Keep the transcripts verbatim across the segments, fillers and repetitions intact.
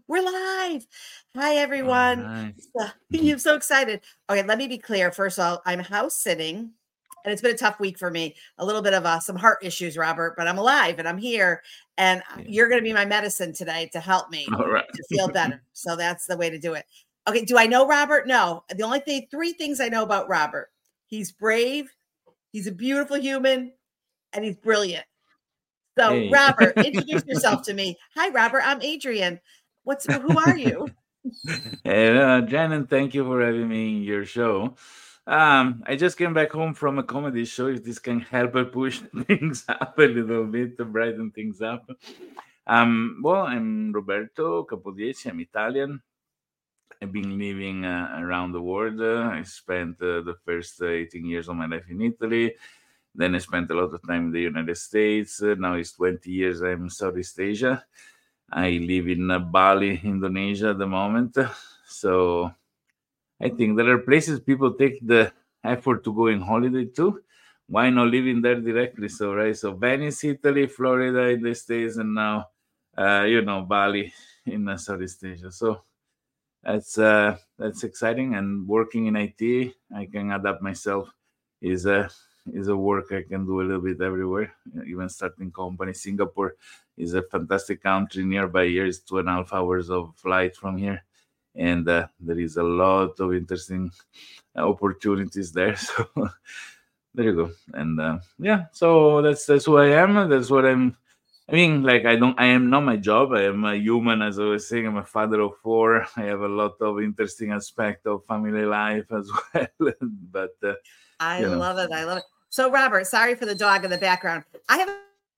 We're live. Hi, All everyone. right. So, I'm so excited. Okay, let me be clear. First of all, I'm house sitting, and it's been a tough week for me. A little bit of uh, some heart issues, Robert, but I'm alive and I'm here. And Yeah. you're going to be my medicine today to help me All right. to feel better. So that's the way to do it. Okay, do I know Robert? No. The only thing, three things I know about Robert: he's brave, he's a beautiful human, and he's brilliant. So, Hey. Robert, introduce yourself to me. Hi, Robert. I'm Adrian. What's who are you? And, uh, Jan, thank you for having me in your show. Um, I just came back home from a comedy show. If this can help uh, push things up a little bit, to brighten things up. Um, well, I'm Roberto Capodieci. I'm Italian. I've been living uh, around the world. Uh, I spent uh, the first uh, eighteen years of my life in Italy. Then I spent a lot of time in the United States. Uh, now it's twenty years I'm in Southeast Asia. I live in uh, Bali, Indonesia at the moment. So I think there are places people take the effort to go in holiday to. Why not living there directly? So, right. So, Venice, Italy, Florida in the States, and now, uh, you know, Bali in uh, Southeast Asia. So, that's uh, that's exciting. And working in I T, I can adapt myself. Is a is a work I can do a little bit everywhere. Even starting company. Singapore is a fantastic country nearby here. It's two and a half hours of flight from here, and uh, there is a lot of interesting opportunities there. So there you go. And uh, yeah, so that's that's who I am. That's what I'm. I mean, like I don't. I am not my job. I am a human, as I was saying. I'm a father of four. I have a lot of interesting aspect of family life as well. But uh, I you know, love it. I love it. So, Robert, sorry for the dog in the background. I have.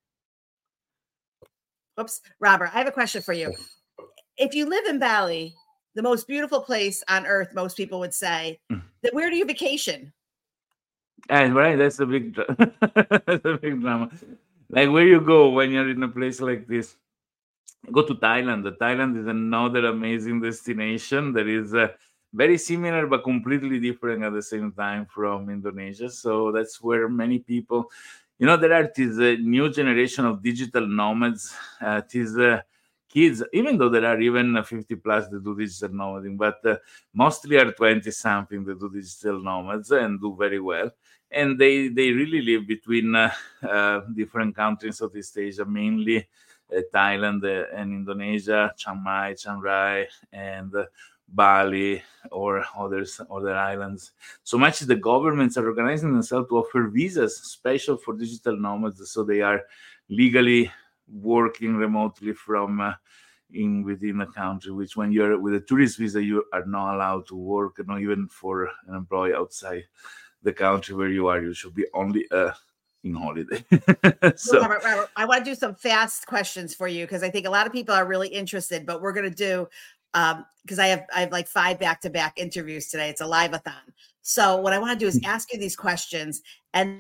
Oops, Robert, I have a question for you. If you live in Bali, the most beautiful place on earth, most people would say, that where do you vacation? and right, that's a big, dra- that's a big drama. Like where you go when you're in a place like this? Go to Thailand. The Thailand is another amazing destination that is uh, very similar but completely different at the same time from Indonesia. So that's where many people, you know, there are this uh, new generation of digital nomads. Uh, these uh, kids, even though there are even uh, fifty plus that do digital nomading, but uh, mostly are twenty something that do digital nomads and do very well. And they, they really live between uh, uh, different countries of East Asia, mainly uh, Thailand uh, and Indonesia, Chiang Mai, Chiang Rai, and uh, Bali or others other islands. So much the governments are organizing themselves to offer visas special for digital nomads, so they are legally working remotely from uh, in within a country. Which when you're with a tourist visa, you are not allowed to work, not even for an employee outside the country where you are. You should be only uh, in holiday. So, So Robert, Robert, I want to do some fast questions for you because I think a lot of people are really interested, but we're going to do um because I have I have like five back-to-back interviews today. It's a live-a-thon. So what I want to do is ask you these questions and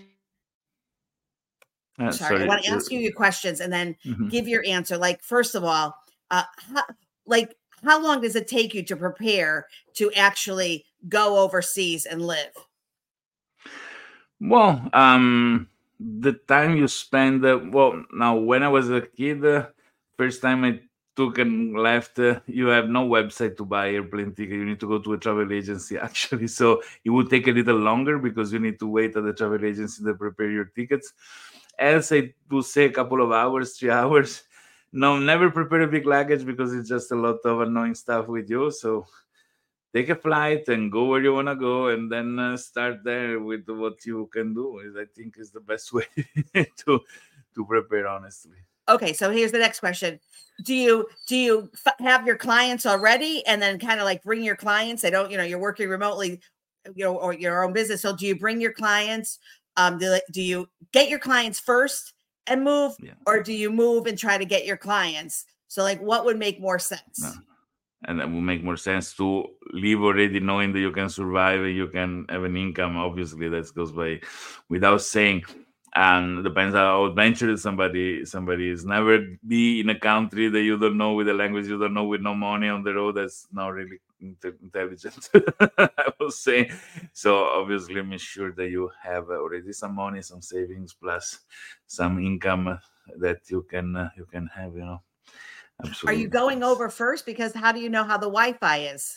uh, sorry, I sorry. want to ask you your questions and then Mhm. give your answer. Like, first of all, uh, how, like, how long does it take you to prepare to actually go overseas and live? Well, um, the time you spend, uh, well, now when I was a kid, uh, first time I took and left, uh, you have no website to buy airplane ticket. You need to go to a travel agency actually. So it would take a little longer because you need to wait at the travel agency to prepare your tickets. Else, it would say a couple of hours, three hours. No, never prepare a big luggage because it's just a lot of annoying stuff with you. So take a flight and go where you want to go and then uh, start there with what you can do is I think is the best way to to prepare honestly. Okay, so here's the next question. Do you do you f- have your clients already and then kind of like bring your clients? They don't, you know, you're working remotely, you know, or your own business. So do you bring your clients? Um, do, do you get your clients first and move, Yeah, or do you move and try to get your clients? So like, what would make more no. sense? And it will make more sense to live already knowing that you can survive and you can have an income. Obviously that goes by without saying. And depends how adventurous somebody somebody is. Never be in a country that you don't know, with a language you don't know, with no money on the road. That's not really inte- intelligent. I will say. So obviously make sure that you have already some money, some savings, plus some income that you can uh, you can have, you know. Absolutely. Are you going over first? Because how do you know how the Wi-Fi is?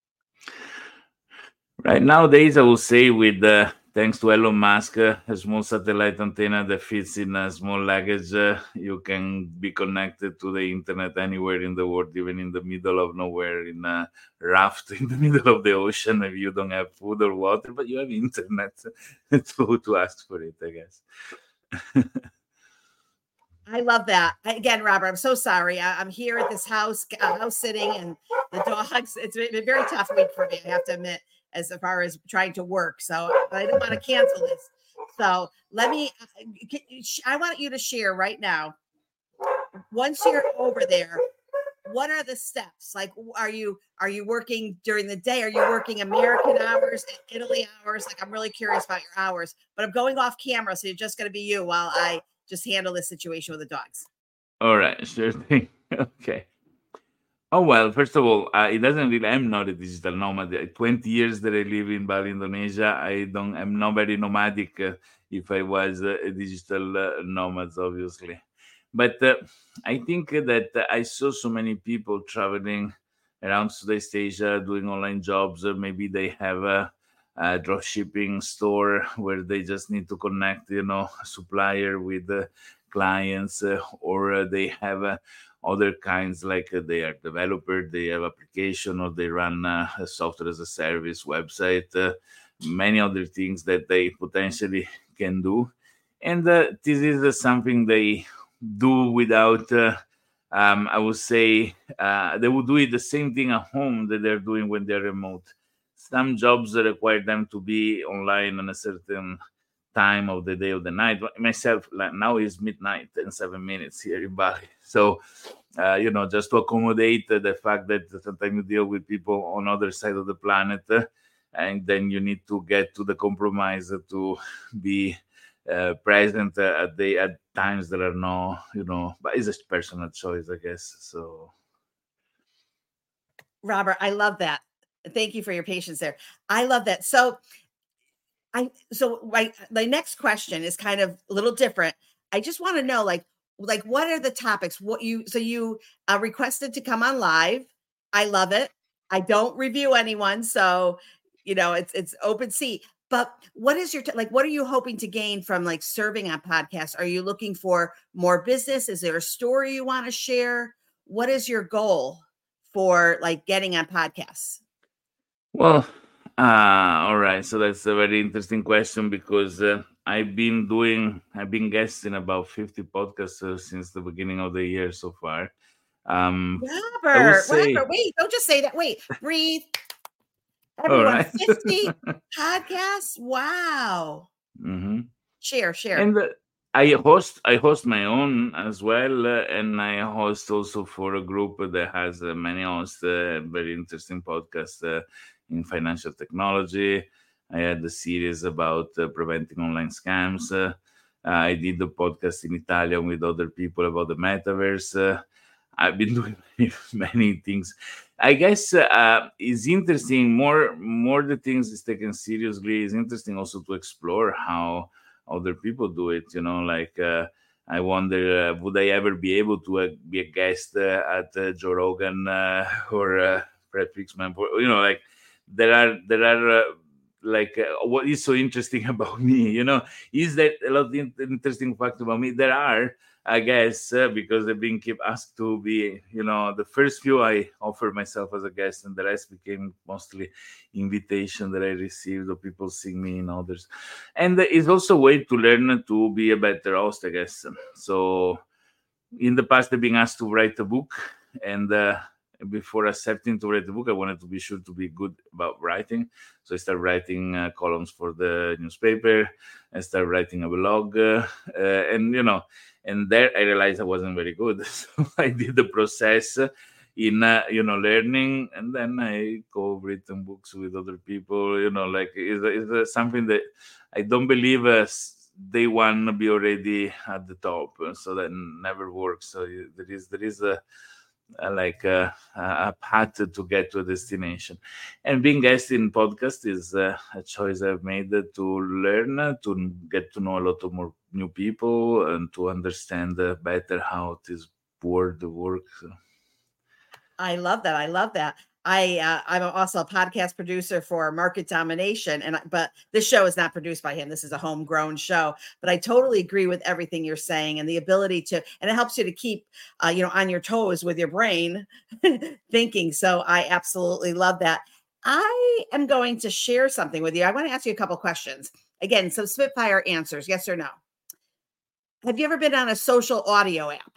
Right nowadays, I will say with uh, thanks to Elon Musk, uh, a small satellite antenna that fits in a small luggage, uh, you can be connected to the internet anywhere in the world, even in the middle of nowhere, in a raft in the middle of the ocean. If you don't have food or water, but you have internet to to ask for it, I guess. I love that. Again, Robert, I'm so sorry. I, I'm here at this house, uh, house sitting, and the dogs. It's been a very tough week for me, I have to admit, as far as trying to work. So, but I don't want to cancel this. So let me. I want you to share right now. Once you're over there, what are the steps? Like, are you are you working during the day? Are you working American hours, Italy hours? Like, I'm really curious about your hours. But I'm going off camera, so you're just going to be you while I just handle this situation with the dogs. All right, sure thing. Okay. Oh, well, first of all, uh, it doesn't really, I'm not a digital nomad. Uh, twenty years that I live in Bali, Indonesia, I don't, I'm not very nomadic uh, if I was uh, a digital uh, nomad, obviously. But uh, I think that uh, I saw so many people traveling around Southeast Asia doing online jobs. Uh, maybe they have a, a drop shipping store where they just need to connect, you know, a supplier with the clients, uh, or uh, they have a other kinds, like uh, they are developer, they have application, or they run uh, a software as a service website, uh, many other things that they potentially can do. And uh, this is uh, something they do without uh, um, I would say uh, they would do it the same thing at home that they're doing when they're remote. Some jobs require them to be online on a certain time of the day or the night. Myself, like now is midnight and seven minutes here in Bali. So, uh, you know, just to accommodate uh, the fact that sometimes you deal with people on other side of the planet, uh, and then you need to get to the compromise to be uh, present uh, at the at times that are no, you know, but it's a personal choice, I guess. So, Robert, I love that. Thank you for your patience there. I love that. So, I so right. The next question is kind of a little different. I just want to know, like, like what are the topics? What you so you uh, requested to come on live. I love it. I don't review anyone, so you know it's it's open seat. But what is your t- like? What are you hoping to gain from like serving on podcasts? Are you looking for more business? Is there a story you want to share? What is your goal for like getting on podcasts? well, uh, all right. So that's a very interesting question because uh, I've been doing, I've been guesting about fifty podcasts uh, since the beginning of the year so far. Um, I would Robert, say, Robert, wait, don't just say that. Wait, breathe. all Everyone, right. fifty podcasts. Wow. hmm Share, share. And uh, I host, I host my own as well, uh, and I host also for a group that has uh, many hosts, uh, very interesting podcasts uh, in financial technology. I had a series about uh, preventing online scams. Uh, I did the podcast in Italian with other people about the metaverse. Uh, I've been doing many, many things. I guess uh, it's interesting. More, more the things is taken seriously. It's interesting also to explore how other people do it. You know, like uh, I wonder, uh, would I ever be able to uh, be a guest uh, at uh, Joe Rogan uh, or uh, Fred Fixman? You know, like there are there are. Uh, like uh, what is so interesting about me, you know, is that a lot of in- interesting fact about me. There are, I guess, uh, because I've been keep asked to be, you know, the first few I offered myself as a guest, and the rest became mostly invitation that I received of people seeing me in others. And it's also a way to learn to be a better host, I guess. So in the past, I've been asked to write a book, and uh, before accepting to write the book, I wanted to be sure to be good about writing. So I started writing uh, columns for the newspaper. I started writing a blog, uh, uh, and you know, and there I realized I wasn't very good. So I did the process in uh, you know learning, and then I co-written books with other people. You know, like is is something that I don't believe as day one be already at the top, so that never works. So you- there is there is a, a like a, a path to get to a destination, and being guest in podcast is uh, a choice I've made to learn, uh, to get to know a lot of more new people, and to understand uh, better how it is support the work. So. I love that. I love that. I uh, I'm also a podcast producer for Market Domination, and but this show is not produced by him. This is a homegrown show. But I totally agree with everything you're saying, and the ability to, and it helps you to keep, uh, you know, on your toes with your brain thinking. So I absolutely love that. I am going to share something with you. I want to ask you a couple questions. Again, some Spitfire answers, yes or no. Have you ever been on a social audio app?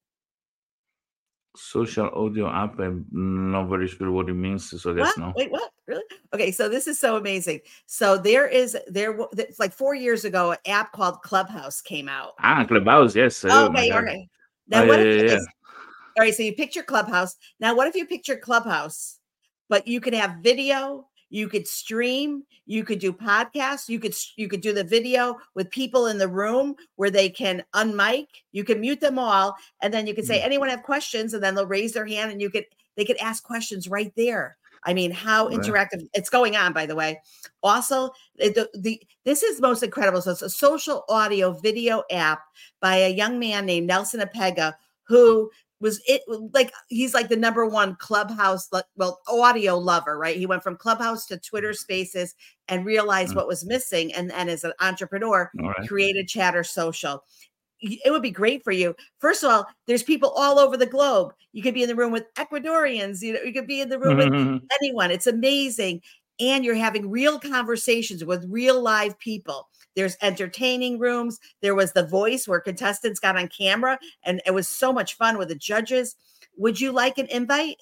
Social audio app, I'm not very sure what it means, so I guess what? no. Wait, what? Really? Okay, so this is so amazing. So there is there it's like four years ago, an app called Clubhouse came out. Ah, Clubhouse, yes. Oh, Oh my okay, God. okay. Now oh, what yeah, if yeah, you, yeah. all right, so you picture Clubhouse. Now what if you picture Clubhouse, but you could have video, you could stream, you could do podcasts, you could you could do the video with people in the room where they can unmic, you can mute them all, and then you could say, anyone have questions, and then they'll raise their hand and you could they could ask questions right there. I mean, how Right. interactive it's going on, by the way. Also, the, the this is most incredible. So it's a social audio video app by a young man named Nelson Apega, who was it like he's like the number one Clubhouse, well, audio lover, right? He went from Clubhouse to Twitter Spaces and realized Mm. what was missing, and, and as an entrepreneur, All right. created Chatter Social. It would be great for you. First of all, there's people all over the globe. You could be in the room with Ecuadorians. You know, you could be in the room with anyone. It's amazing. And you're having real conversations with real live people. There's entertaining rooms. There was The Voice where contestants got on camera, and it was so much fun with the judges. Would you like an invite?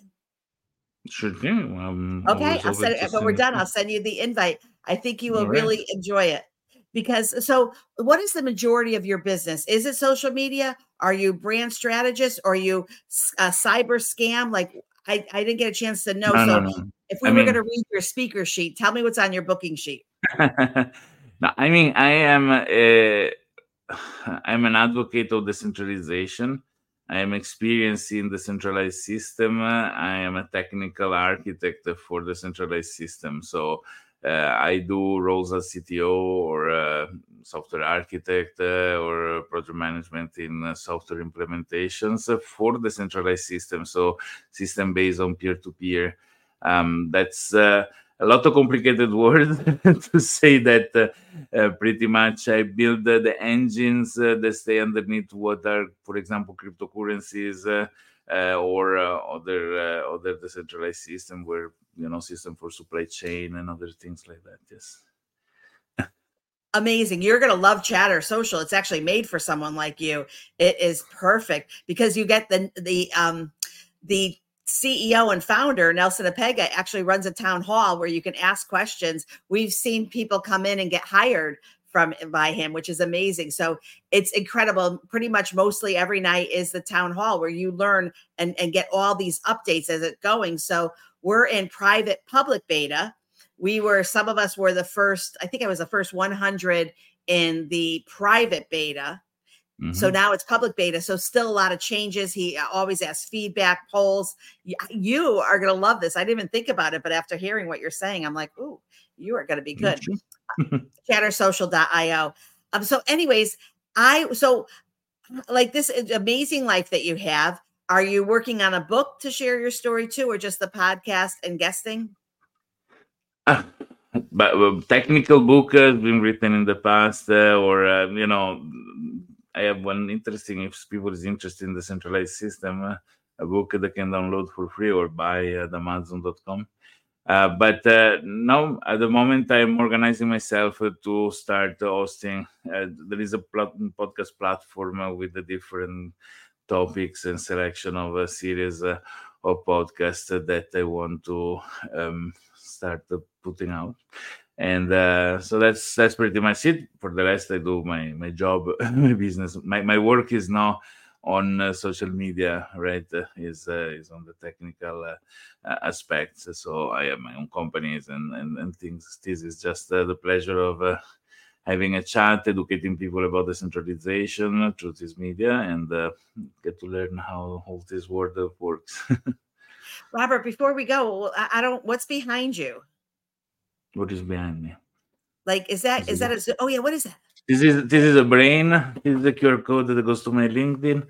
Sure thing. Um, okay, I'll send it. When we're done, I'll send you the invite. I think you will All right. really enjoy it. Because so what is the majority of your business? Is it social media? Are you brand strategist? Or are you a cyber scam? Like I, I didn't get a chance to know. No, so no, no. if we I were mean, going to read your speaker sheet, tell me what's on your booking sheet. no, I mean, I am a, I'm an advocate of decentralization. I am experienced in the centralized system. I am a technical architect for the centralized system. So uh, I do roles as C T O or uh, software architect uh, or project management in uh, software implementations for the centralized system. So system based on peer-to-peer. Um, that's uh, a lot of complicated words to say that uh, uh, pretty much I build uh, the engines uh, that stay underneath what are, for example, cryptocurrencies uh, uh, or uh, other uh, other decentralized system where, you know, system for supply chain and other things like that. Yes. Amazing. You're going to love Chatter Social. It's actually made for someone like you. It is perfect because you get the, the, um, the, C E O and founder, Nelson Apega, actually runs a town hall where you can ask questions. We've seen people come in and get hired from by him, which is amazing. So it's incredible. Pretty much mostly every night is the town hall where you learn and, and get all these updates as it's going. So we're in private public beta. We were, some of us were the first, I think I was the first one hundred in the private beta. Mm-hmm. So now it's public beta. So still a lot of changes. He always asks feedback, polls. You are going to love this. I didn't even think about it, but after hearing what you're saying, I'm like, ooh, you are going to be good. chatter social dot io. Um, so anyways, I, so like this amazing life that you have, are you working on a book to share your story too, or just the podcast and guesting? Uh, but uh, technical book has been written in the past uh, or, uh, you know, I have one interesting, if people is interested in the centralized system, uh, a book they can download for free or buy at amazon dot com. Uh, but uh, now, at the moment, I'm organizing myself uh, to start hosting. Uh, there is a plat- podcast platform uh, with the different topics and selection of a series uh, of podcasts uh, that I want to um, start uh, putting out. And uh, so that's that's pretty much it. For the rest, I do my my job, my business. My my work is now on uh, social media, right? Uh, is uh, is on the technical uh, uh, aspects. So I have my own companies and and, and things. This is just uh, the pleasure of uh, having a chat, educating people about decentralization through this media, and uh, get to learn how all this world works. Robert, before we go, I don't. What's behind you? What is behind me? Like, is that, is, is that, a, oh yeah, what is that? This is, this is a brain. This is the Q R code that goes to my LinkedIn.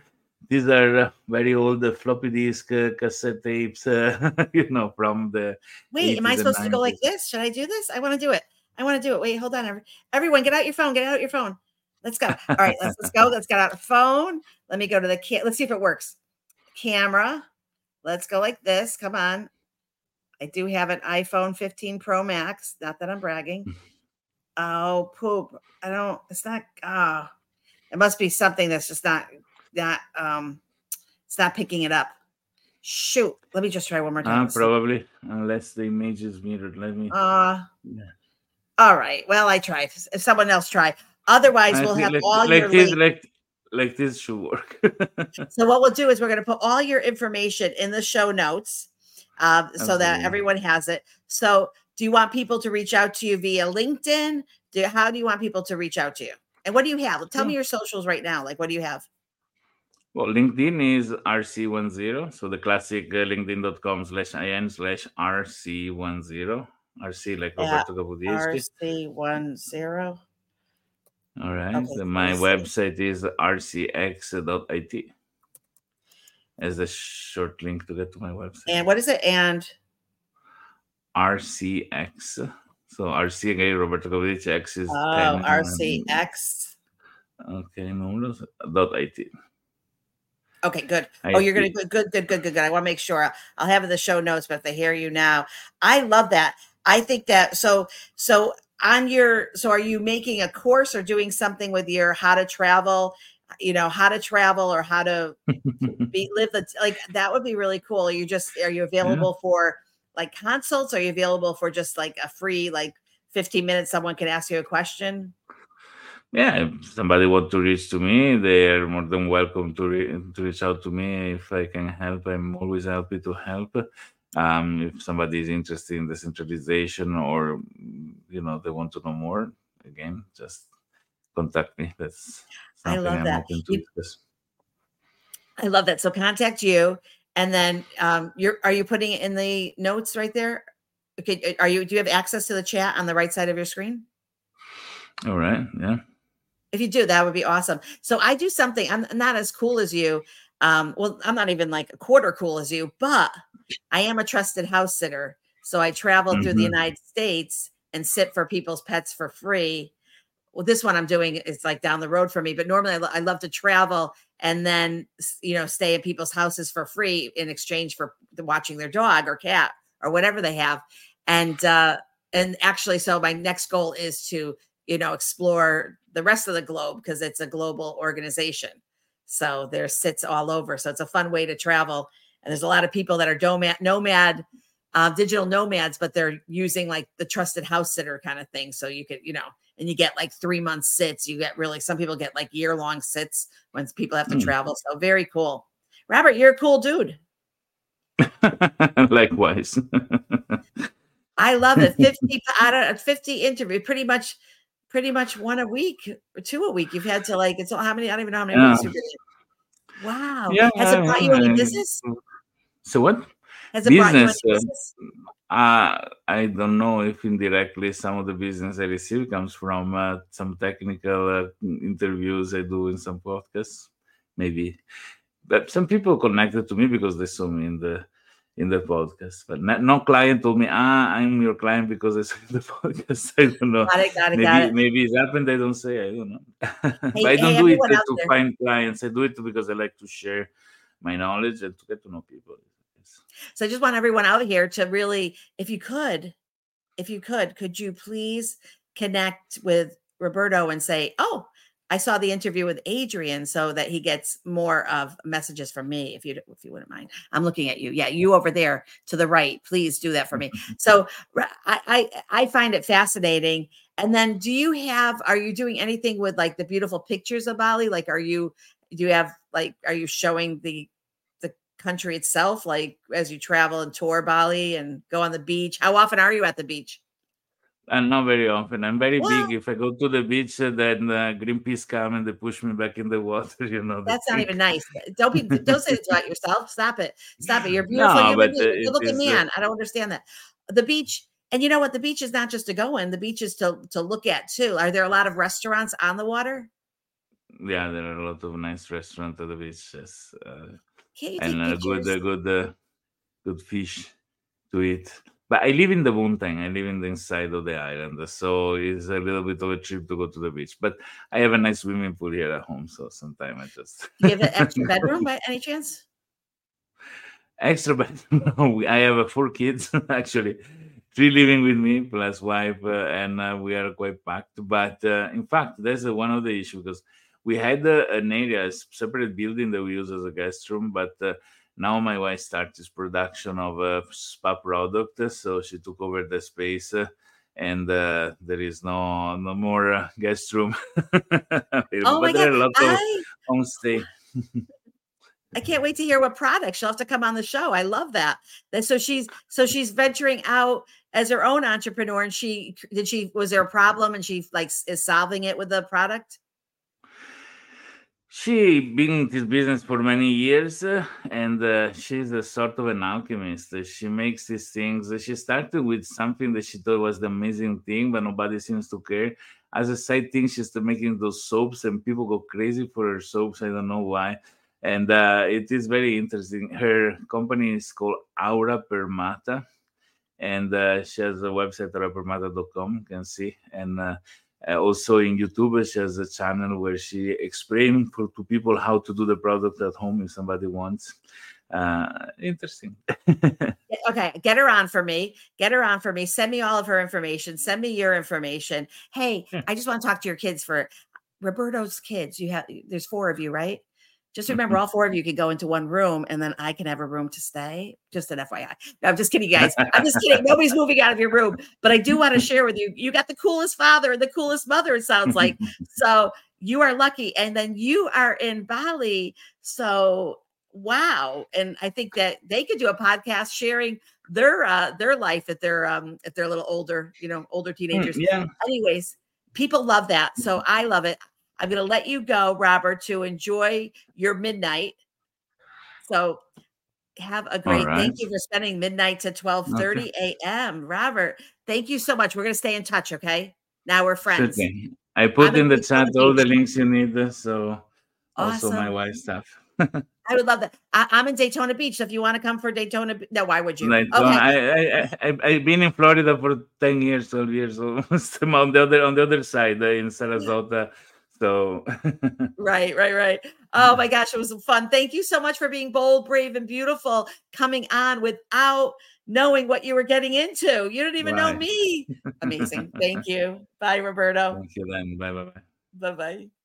these are uh, very old uh, floppy disk uh, cassette tapes, uh, you know, from the Wait, am I eighties and supposed to go like nineties. this? Should I do this? I want to do it. I want to do it. Wait, hold on. every- Everyone, get out your phone. Get out your phone. Let's go. All right, let's let's go. Let's get out the phone. Let me go to the ca- let's see if it works. Camera. Let's go like this. Come on. I do have an iPhone fifteen Pro Max. Not that I'm bragging. Oh, poop. I don't, it's not, ah, it must be something that's just not, not, um, it's not picking it up. Shoot. Let me just try one more time. Uh, Let's see. probably, unless the image is mirrored. Let me. Uh, Yeah. all right. Well, I tried. If someone else try. Otherwise, I we'll think have like all like your this, links. like like this should work. So what we'll do is we're going to put all your information in the show notes, uh, so that Absolutely. everyone has it. So do you want people to reach out to you via LinkedIn? Do how do you want people to reach out to you? And what do you have? Tell me Yeah. your socials right now. Like, what do you have? Well, LinkedIn is R C ten. So the classic uh, linkedin.com slash in slash RC10. R C like At Roberto R Capodieschi. C one zero. All right. Okay, Then let me my see. website is r c x dot i t as a short link to get to my website. And what is it? And R C X. So R C again, Roberto Capodieschi, X is oh, ten. R C X. Okay, números, dot I T. Okay, good. Oh, you're gonna I T. good, good, good, good, good, good. I want to make sure I'll, I'll have it in the show notes, but if they hear you now, I love that. I think that so so on your so are you making a course or doing something with your how to travel, you know, how to travel or how to be live the like that would be really cool. Are you just are you Yeah. available for like consults? Are you available for just like a free like fifteen minutes someone can ask you a question? Yeah, if somebody want to reach to me, they are more than welcome to, re- to reach out to me. If I can help, I'm always happy to help. Um, if somebody is interested in decentralization or, you know, they want to know more, again, just contact me. That's I something love I'm that. open to You discuss. I love that. So contact you, and then um, you're are you putting it in the notes right there? Okay, are you do you have access to the chat on the right side of your screen? All right. Yeah. If you do, that would be awesome. So I do something. I'm not as cool as you. Um, well, I'm not even like a quarter cool as you, but I am a trusted house sitter. So I travel through the Mm-hmm. United States and sit for people's pets for free. Well, this one I'm doing is like down the road from me, but normally I, lo- I love to travel and then, s- you know, stay in people's houses for free in exchange for the- watching their dog or cat or whatever they have. And, uh, and actually, so my next goal is to, you know, explore the rest of the globe because it's a global organization. So there's sits all over. So it's a fun way to travel. And there's a lot of people that are nomad, nomad, uh, digital nomads, but they're using like the trusted house sitter kind of thing. So you could, you know, and you get like three month sits. You get really, some people get like year long sits when people have to Mm. travel. So very cool. Robert, you're a cool dude. Likewise. I love it. fifty out of fifty interview, pretty much, pretty much one a week or two a week. You've had to like, it's all how many, I don't even know how many Yeah. weeks you've been in. Wow. Yeah. Has it Yeah, brought you any business? yeah. So what? Has it brought you any Business. Uh, business? Uh, I don't know if indirectly some of the business I receive comes from uh, some technical uh, interviews I do in some podcasts, maybe. But some people connected to me because they saw me in the in the podcast. But no, no client told me, ah, I'm your client because I saw you in the podcast. I don't know. Got it, got it, got Maybe it. maybe it happened. I don't say. I don't know. But Hey, I hey, don't do it everyone uh, out to there. find clients. I do it because I like to share my knowledge and to get to know people. Yes. So I just want everyone out here to really, if you could, if you could, could you please connect with Roberto and say, oh, I saw the interview with Adrian so that he gets more of messages from me. If you, if you wouldn't mind, I'm looking at you. Yeah. You over there to the right, please do that for me. So I, I, I find it fascinating. And then do you have, are you doing anything with like the beautiful pictures of Bali? Like, are you, do you have like, are you showing the, the country itself, like as you travel and tour Bali and go on the beach? How often are you at the beach? And not very often. I'm very Well, big. If I go to the beach, uh, then uh, Greenpeace come and they push me back in the water. You know the that's not thing. even nice. Don't be don't say it about yourself. Stop it. Stop it. You're beautiful. No, You're but a uh, it good looking is. Uh, man. I don't understand that. The beach, and you know what? The beach is not just to go in. The beach is to to look at too. Are there a lot of restaurants on the water? yeah, there are a lot of nice restaurants at the beaches, uh, Can't you and take uh, good, pictures? uh, good, uh, good fish to eat. But I live in the Buntang. I live in the inside of the island, so it's a little bit of a trip to go to the beach. But I have a nice swimming pool here at home, so sometimes I just Do you have an extra bedroom by any chance? extra bedroom. No, we- I have uh, four kids actually, three living with me plus wife, uh, and uh, we are quite packed. But uh, in fact, that's uh, one of the issues because we had uh, an area, a separate building that we use as a guest room, but uh, now my wife started this production of a spa product, uh, so she took over the space. Uh, and uh, there is no no more uh, guest room available, Oh my but there God. are a lot of I homestay. I can't wait to hear what products. She'll have to come on the show. I love that. That so she's so she's venturing out as her own entrepreneur. And she did she was there a problem and she like is solving it with the product? She been in this business for many years, uh, and uh, she's a sort of an alchemist. Uh, She makes these things. uh, She started with something that she thought was the amazing thing, but nobody seems to care. As a side thing, she's still making those soaps, and people go crazy for her soaps. I don't know why. And uh, it is very interesting. Her company is called Aura Permata, and uh, she has a website aura permata dot com, you can see, and uh, uh, also in YouTube she has a channel where she explains for to people how to do the product at home if somebody wants. Uh, interesting. Okay, get her on for me. Get her on for me. Send me all of her information. Send me your information. Hey, Yeah. I just want to talk to your kids for Roberto's kids. You have there's four of you, right? Just remember, all four of you could go into one room, and then I can have a room to stay. Just an F Y I. No, I'm just kidding, you guys. I'm just kidding. Nobody's moving out of your room, but I do want to share with you. You got the coolest father and the coolest mother. It sounds like so. You are lucky, and then you are in Bali. So wow! And I think that they could do a podcast sharing their uh, their life at their um at their little older, you know, older Mm, teenagers. yeah. Anyways, people love that, so I love it. I'm going to let you go, Robert, to enjoy your midnight. So have a All great right. thank you for spending midnight to Okay. twelve thirty a m. Robert, thank you so much. We're going to stay in touch, okay? Now we're Sure friends. thing. I I'm put in in the chat Daytona all the Beach. links you need, uh, so also my Awesome. wife's stuff. I would love that. I, I'm in Daytona Beach. So if you want to come for Daytona, Be- no, why would you? Like, don't- Okay. I, I, I, I've been in Florida for ten years, twelve years almost. I'm on the other, on the other side, uh, in Sarasota. So, Right, right, right. Oh my gosh, it was fun. Thank you so much for being bold, brave, and beautiful, coming on without knowing what you were getting into. You don't even know right. me. Amazing. Thank you. Bye, Roberto. Thank you then. Bye bye bye. Bye bye.